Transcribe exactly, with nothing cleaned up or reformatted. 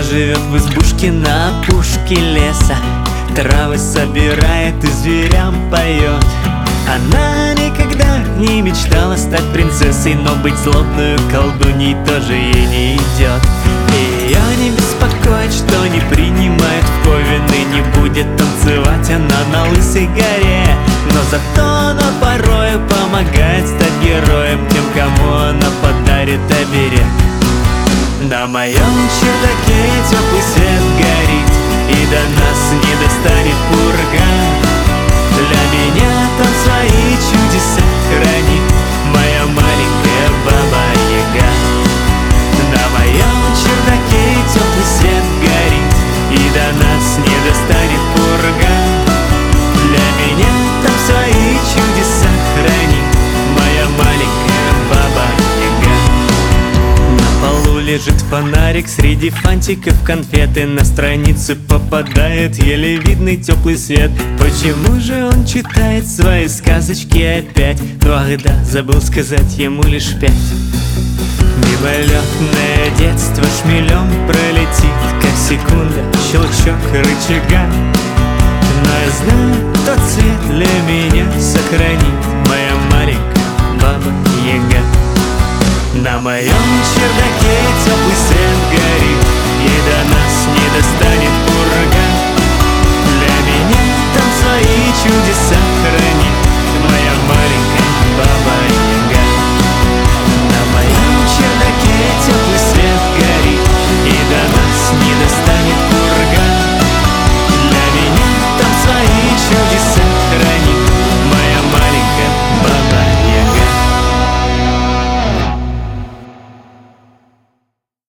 живет в избушке на опушке леса, травы собирает и зверям поет. Она никогда не мечтала стать принцессой, но быть злобную колдуньей тоже ей не идет. Ее не беспокоит, что не принимает в повины, не будет танцевать она на лысой горе. Но зато она порою помогает стать героем тем, кому она подарит оберег. На моем чердаке теплый свет горит, и до нас не достанет пурга. Для меня там свои чудеса хранит моя маленькая баба-яга. На моем чердаке теплый свет горит, и до нас не достанет пурга. Для меня там свои чудеса хранит моя маленькая баба-яга. На полу лежит фонарик, среди фантиков конфеты. На страницу попадает еле видный теплый свет. Почему же он читает свои сказочки опять? Ну ах да, забыл сказать, ему лишь пять. Мимолетное детство шмелем пролетит, как секунда, щелчок рычага. Но я знаю, тот цвет для меня сохранит моя маленькая баба-яга. На моем чердаке